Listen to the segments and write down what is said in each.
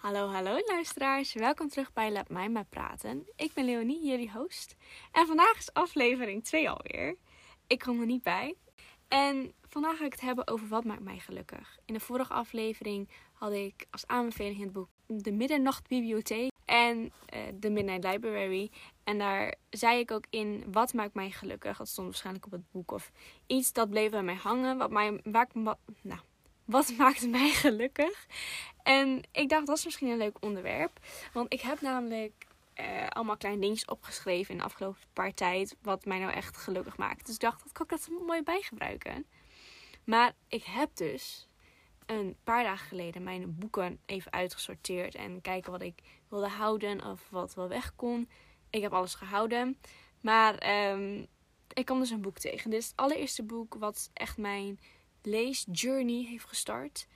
Hallo luisteraars, welkom terug bij Laat Mij Maar Praten. Ik ben Leonie, jullie host. En vandaag is aflevering 2 alweer. Ik kom er niet bij. En vandaag ga ik het hebben over wat maakt mij gelukkig. In de vorige aflevering had ik als aanbeveling het boek De Middernachtbibliotheek en The Midnight Library. En daar zei ik ook in wat maakt mij gelukkig. Dat stond waarschijnlijk op het boek of iets dat bleef bij mij hangen. Wat maakt mij gelukkig? En ik dacht, dat is misschien een leuk onderwerp. Want ik heb namelijk allemaal kleine dingetjes opgeschreven in de afgelopen paar tijd. Wat mij nou echt gelukkig maakt. Dus ik dacht, dat kan ik dat mooi bijgebruiken. Maar ik heb dus een paar dagen geleden mijn boeken even uitgesorteerd. En kijken wat ik wilde houden of wat wel weg kon. Ik heb alles gehouden. Maar ik kwam dus een boek tegen. Dit is het allereerste boek wat echt mijn leesjourney heeft gestart.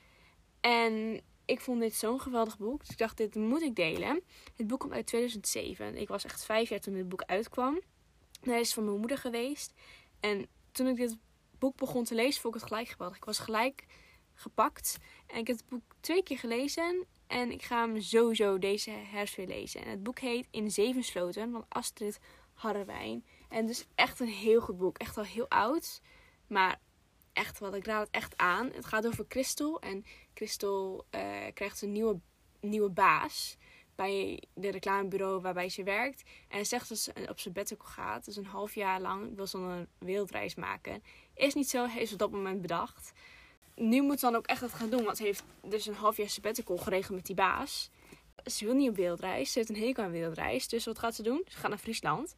En ik vond dit zo'n geweldig boek. Dus ik dacht, dit moet ik delen. Het boek komt uit 2007. Ik was echt 5 jaar toen dit boek uitkwam. Hij is van mijn moeder geweest. En toen ik dit boek begon te lezen, vond ik het gelijk geweldig. Ik was gelijk gepakt. En ik heb het boek 2 keer gelezen. En ik ga hem sowieso deze herfst weer lezen. En het boek heet In 7 sloten van Astrid Harrewijn. En het is echt een heel goed boek. Echt al heel oud. Maar echt wel, ik raad het echt aan. Het gaat over Christel. En Christel krijgt een nieuwe baas bij de reclamebureau waarbij ze werkt. En hij zegt dat ze op sabbatical gaat. Dus een half jaar lang wil ze dan een wereldreis maken. Is niet zo, heeft ze op dat moment bedacht. Nu moet ze dan ook echt dat gaan doen. Want ze heeft dus een half jaar sabbatical geregeld met die baas. Ze wil niet op wereldreis. Ze heeft een hekel aan wereldreis. Dus wat gaat ze doen? Ze gaat naar Friesland.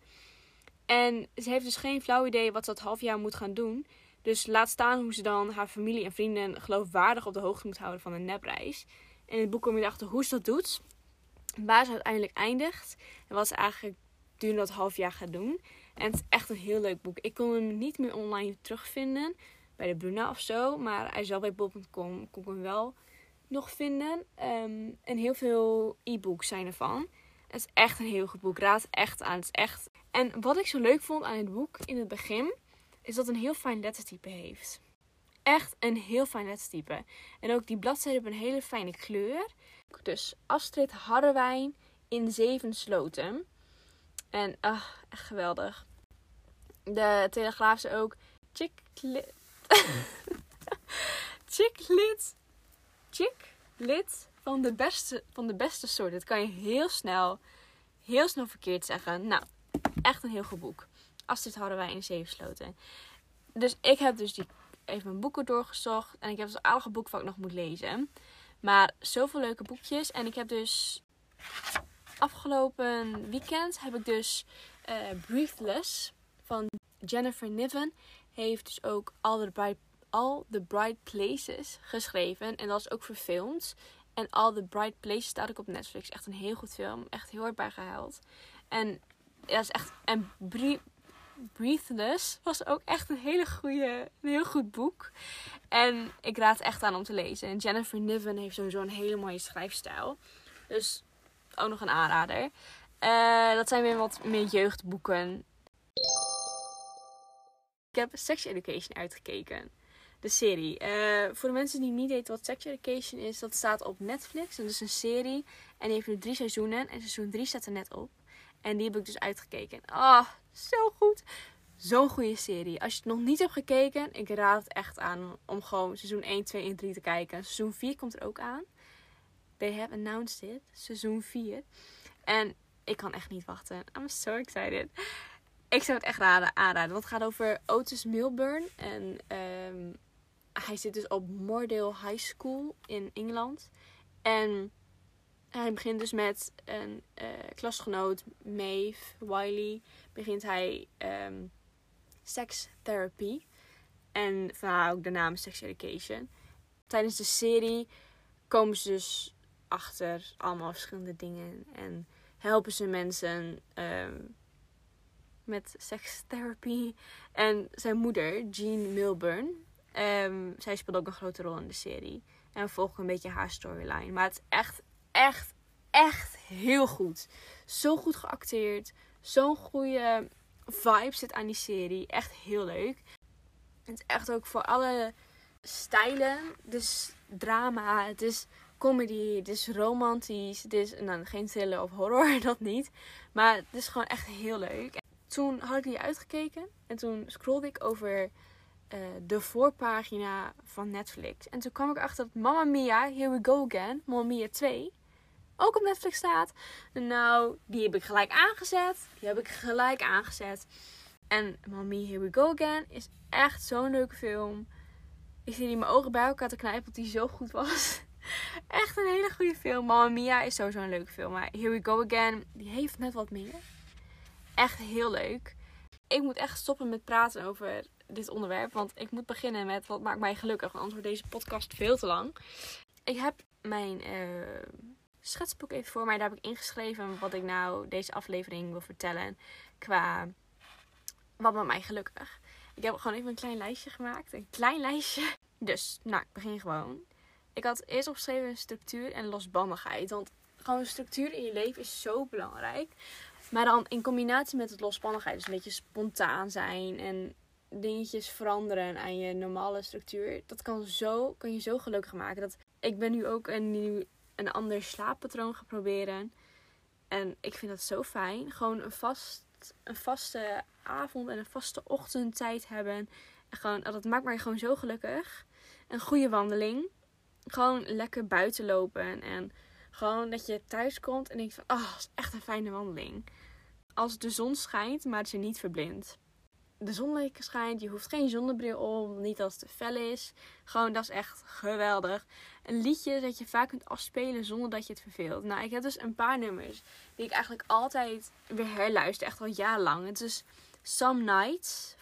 En ze heeft dus geen flauw idee wat ze dat half jaar moet gaan doen. Dus laat staan hoe ze dan haar familie en vrienden geloofwaardig op de hoogte moet houden van een nepreis. En in het boek kom je erachter hoe ze dat doet. Waar ze uiteindelijk eindigt. En wat ze eigenlijk durende dat half jaar gaat doen. En het is echt een heel leuk boek. Ik kon hem niet meer online terugvinden. Bij de Bruna of zo. Maar hij is wel bij bol.com. Kon ik hem wel nog vinden. En heel veel e-books zijn ervan. Het is echt een heel goed boek. Raad het echt aan. Het is echt. En wat ik zo leuk vond aan het boek in het begin, is dat het een heel fijn lettertype heeft. Echt een heel fijn lettertype. En ook die bladzijden hebben een hele fijne kleur. Dus Astrid Harrewijn in 7 sloten. En echt geweldig. De Telegraaf is ook chick-lit van de beste soort. Dat kan je heel snel verkeerd zeggen. Nou, echt een heel goed boek. Astrid Harrewijn in 7 sloten. Dus ik heb dus even mijn boeken doorgezocht. En ik heb dus een aardige boek wat ik nog moet lezen. Maar zoveel leuke boekjes. En ik heb dus afgelopen weekend heb ik dus Breathless van Jennifer Niven. Heeft dus ook All the Bright Places geschreven. En dat is ook verfilmd. En All the Bright Places staat ook op Netflix. Echt een heel goed film. Echt heel hard bij gehuild. En ja, dat is echt. En Breathless was ook echt een heel goed boek. En ik raad het echt aan om te lezen. En Jennifer Niven heeft sowieso een hele mooie schrijfstijl. Dus ook nog een aanrader. Dat zijn weer wat meer jeugdboeken. Ik heb Sex Education uitgekeken. De serie. Voor de mensen die niet weten wat Sex Education is, dat staat op Netflix. En dat is een serie. En die heeft nu 3 seizoenen. En seizoen 3 staat er net op. En die heb ik dus uitgekeken. Zo goed. Zo'n goede serie. Als je het nog niet hebt gekeken, ik raad het echt aan om gewoon seizoen 1, 2 en 3 te kijken. Seizoen 4 komt er ook aan. They have announced it. Seizoen 4. En ik kan echt niet wachten. I'm so excited. Ik zou het echt aanraden. Want het gaat over Otis Milburn. En hij zit dus op Moordale High School in Engeland. En hij begint dus met een klasgenoot, Maeve Wiley. Begint hij sekstherapie. En vandaar ook de naam Sex Education. Tijdens de serie komen ze dus achter allemaal verschillende dingen. En helpen ze mensen met sekstherapie. En zijn moeder, Jean Milburn. Zij speelt ook een grote rol in de serie. En we volgen een beetje haar storyline. Maar het is echt heel goed. Zo goed geacteerd. Zo'n goede vibe zit aan die serie. Echt heel leuk. Het is echt ook voor alle stijlen. Dus drama, het is comedy, het is romantisch, het is geen thriller of horror, dat niet. Maar het is gewoon echt heel leuk. Toen had ik die uitgekeken en toen scrollde ik over de voorpagina van Netflix. En toen kwam ik achter dat Mamma Mia, Here We Go Again, Mamma Mia 2, ook op Netflix staat. Nou, die heb ik gelijk aangezet. En Mamma Mia, Here We Go Again is echt zo'n leuke film. Ik zie die mijn ogen bij elkaar te knijpen, dat die zo goed was. Echt een hele goede film. Mamma Mia is sowieso een leuke film. Maar Here We Go Again, die heeft net wat meer. Echt heel leuk. Ik moet echt stoppen met praten over dit onderwerp. Want ik moet beginnen met wat maakt mij gelukkig. Want anders wordt deze podcast veel te lang. Ik heb mijn schetsboek even voor mij. Daar heb ik ingeschreven wat ik nou deze aflevering wil vertellen. Qua wat maakt mij gelukkig. Ik heb gewoon even een klein lijstje gemaakt. Een klein lijstje. Dus, ik begin gewoon. Ik had eerst opgeschreven structuur en losbandigheid. Want gewoon structuur in je leven is zo belangrijk. Maar dan in combinatie met het losbandigheid. Dus een beetje spontaan zijn. En dingetjes veranderen aan je normale structuur. Dat kan je zo gelukkig maken. Ik ben nu ook een ander slaappatroon gaan proberen. En ik vind dat zo fijn. Gewoon een vaste avond en een vaste ochtendtijd hebben. En dat maakt mij gewoon zo gelukkig. Een goede wandeling. Gewoon lekker buiten lopen. En gewoon dat je thuis komt en denkt van, dat is echt een fijne wandeling. Als de zon schijnt, maar ze niet verblindt. De zon lekker schijnt, je hoeft geen zonnebril op, niet als het te fel is. Gewoon, dat is echt geweldig. Een liedje dat je vaak kunt afspelen zonder dat je het verveelt. Nou, ik heb dus een paar nummers die ik eigenlijk altijd weer herluister, echt al jarenlang. Het is Some Nights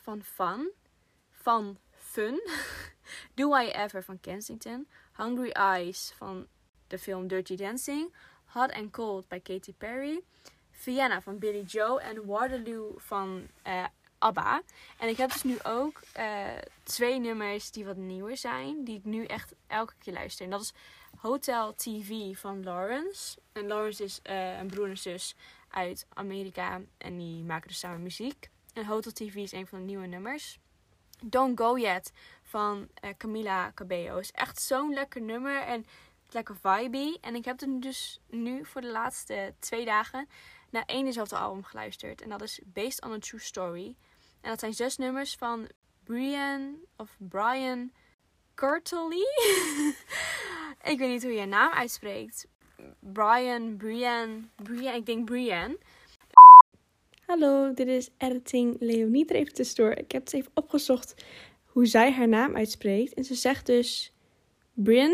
van Fun. Do I Ever van Kensington. Hungry Eyes van de film Dirty Dancing. Hot and Cold bij Katy Perry. Vienna van Billy Joe. En Waterloo van ABBA. En ik heb dus nu ook 2 nummers die wat nieuwer zijn. Die ik nu echt elke keer luister. En dat is Hotel TV van Lawrence. En Lawrence is een broer en zus uit Amerika. En die maken dus samen muziek. En Hotel TV is een van de nieuwe nummers. Don't Go Yet van Camila Cabello. Is echt zo'n lekker nummer. En lekker vibey. En ik heb het dus nu voor de laatste 2 dagen naar één dezelfde album geluisterd. En dat is Based on a True Story. En dat zijn 6 nummers van Brian Curtley. Ik weet niet hoe je je naam uitspreekt. Brian, ik denk Brian. Hallo, dit is editing Leonie er even tussendoor. Ik heb het even opgezocht hoe zij haar naam uitspreekt. En ze zegt dus Brian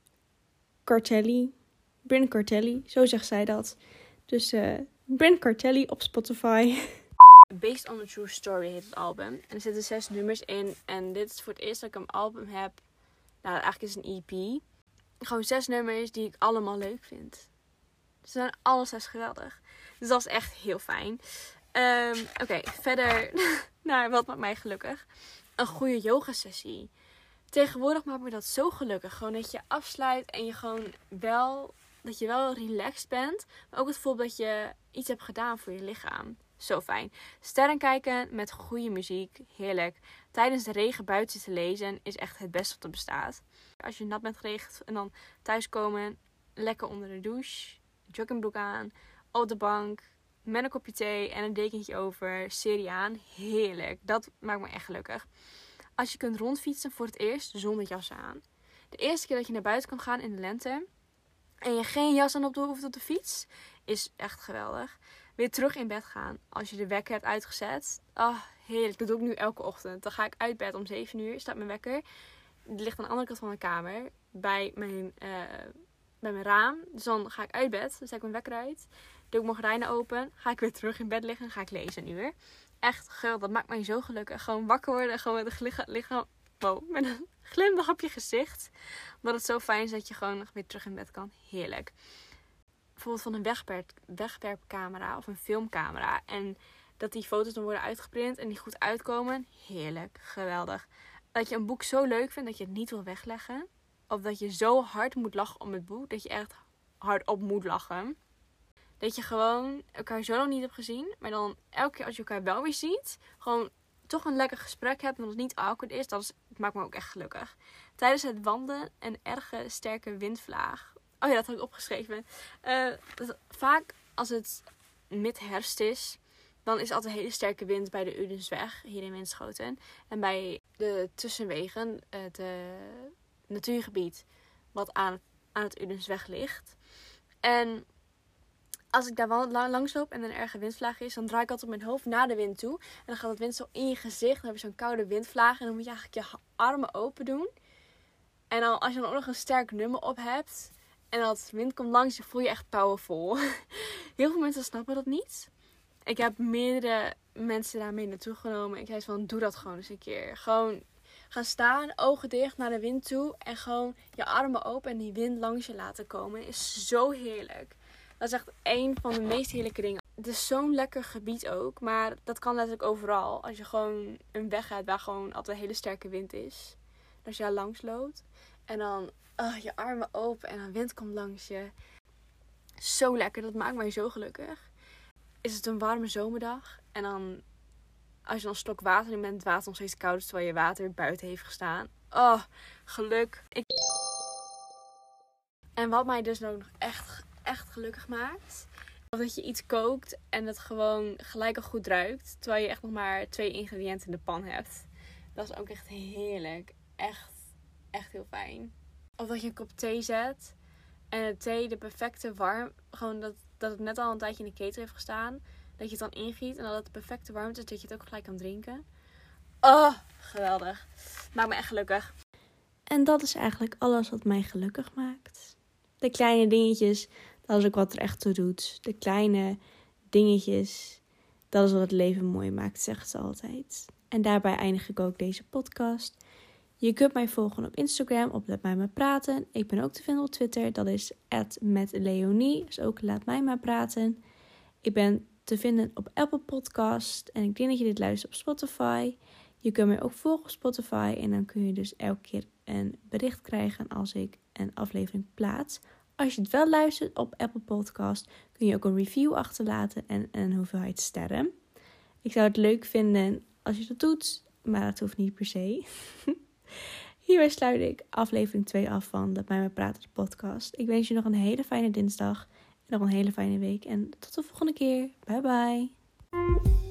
Cartelli, zo zegt zij dat. Dus Brian Cartelli op Spotify. Based on a True Story heet het album. En er zitten 6 nummers in. En dit is voor het eerst dat ik een album heb. Nou, eigenlijk is het een EP. Gewoon 6 nummers die ik allemaal leuk vind. Ze zijn alle 6 geweldig. Dus dat is echt heel fijn. Oké, verder naar wat maakt mij gelukkig. Een goede yoga sessie. Tegenwoordig maakt me dat zo gelukkig. Gewoon dat je afsluit en je gewoon wel relaxed bent. Maar ook het gevoel dat je iets hebt gedaan voor je lichaam. Zo fijn. Sterren kijken met goede muziek. Heerlijk. Tijdens de regen buiten zitten lezen is echt het beste wat er bestaat. Als je nat bent geregend en dan thuiskomen. Lekker onder de douche. Joggingbroek aan. Op de bank. Met een kopje thee en een dekentje over. Serie aan. Heerlijk. Dat maakt me echt gelukkig. Als je kunt rondfietsen voor het eerst zonder jas aan. De eerste keer dat je naar buiten kan gaan in de lente. En je geen jas aan hoeft op de fiets. Is echt geweldig. Weer terug in bed gaan. Als je de wekker hebt uitgezet. Heerlijk. Dat doe ik nu elke ochtend. Dan ga ik uit bed om 7 uur. Staat mijn wekker. Die ligt aan de andere kant van mijn kamer. Bij mijn raam. Dus dan ga ik uit bed. Dan zet ik mijn wekker uit. Doe ik mijn gordijnen open. Ga ik weer terug in bed liggen. Ga ik lezen een uur. Echt geweldig. Dat maakt mij zo gelukkig. Gewoon wakker worden. Gewoon met met een glimlach op je gezicht. Omdat het zo fijn is dat je gewoon weer terug in bed kan. Heerlijk. Bijvoorbeeld van een wegwerpcamera of een filmcamera. En dat die foto's dan worden uitgeprint en die goed uitkomen. Heerlijk. Geweldig. Dat je een boek zo leuk vindt dat je het niet wil wegleggen. Of dat je zo hard moet lachen om het boek. Dat je echt hard op moet lachen. Dat je gewoon elkaar zo lang niet hebt gezien. Maar dan elke keer als je elkaar wel weer ziet. Gewoon toch een lekker gesprek hebt. En dat het niet awkward is. Dat maakt me ook echt gelukkig. Tijdens het wandelen een erge sterke windvlaag. Oh ja, dat had ik opgeschreven. Vaak als het mid-herfst is, dan is er altijd een hele sterke wind bij de Udensweg, hier in Winschoten. En bij de tussenwegen, het natuurgebied wat aan het Udensweg ligt. En als ik daar langs loop en er een erge windvlaag is, dan draai ik altijd mijn hoofd naar de wind toe. En dan gaat het wind zo in je gezicht. Dan heb je zo'n koude windvlaag. En dan moet je eigenlijk je armen open doen. En dan, als je dan ook nog een sterk nummer op hebt en dat wind komt langs, dan voel je echt powerful. Heel veel mensen snappen dat niet. Ik heb meerdere mensen daarmee naartoe genomen. Ik zei van, doe dat gewoon eens een keer. Gewoon gaan staan, ogen dicht naar de wind toe. En gewoon je armen open en die wind langs je laten komen. Is zo heerlijk. Dat is echt een van de meest heerlijke dingen. Het is zo'n lekker gebied ook. Maar dat kan letterlijk overal. Als je gewoon een weg gaat waar gewoon altijd een hele sterke wind is. Als je daar langs loopt. En dan je armen open en dan wind komt langs je. Zo lekker. Dat maakt mij zo gelukkig. Is het een warme zomerdag. En dan als je dan een slok water neemt en het water nog steeds koud is terwijl je water buiten heeft gestaan. Oh, geluk. En wat mij dus ook nog echt gelukkig maakt. Dat je iets kookt en het gewoon gelijk al goed ruikt. Terwijl je echt nog maar 2 ingrediënten in de pan hebt. Dat is ook echt heerlijk. Echt heel fijn. Of dat je een kop thee zet. En de thee de perfecte warm. Gewoon dat het net al een tijdje in de ketel heeft gestaan. Dat je het dan ingiet. En dat het de perfecte warmte is. Dat je het ook gelijk kan drinken. Oh, geweldig. Maakt me echt gelukkig. En dat is eigenlijk alles wat mij gelukkig maakt. De kleine dingetjes. Dat is ook wat er echt toe doet. De kleine dingetjes. Dat is wat het leven mooi maakt, zegt ze altijd. En daarbij eindig ik ook deze podcast. Je kunt mij volgen op Instagram, op Laat Mij Maar Praten. Ik ben ook te vinden op Twitter, dat is @metleonie. Dus ook Laat Mij Maar Praten. Ik ben te vinden op Apple Podcast. En ik denk dat je dit luistert op Spotify. Je kunt mij ook volgen op Spotify. En dan kun je dus elke keer een bericht krijgen als ik een aflevering plaats. Als je het wel luistert op Apple Podcast, kun je ook een review achterlaten en een hoeveelheid sterren. Ik zou het leuk vinden als je dat doet, maar dat hoeft niet per se. Hierbij sluit ik aflevering 2 af van Laat Mij Maar Praten, de podcast. Ik wens je nog een hele fijne dinsdag en nog een hele fijne week. En tot de volgende keer. Bye bye.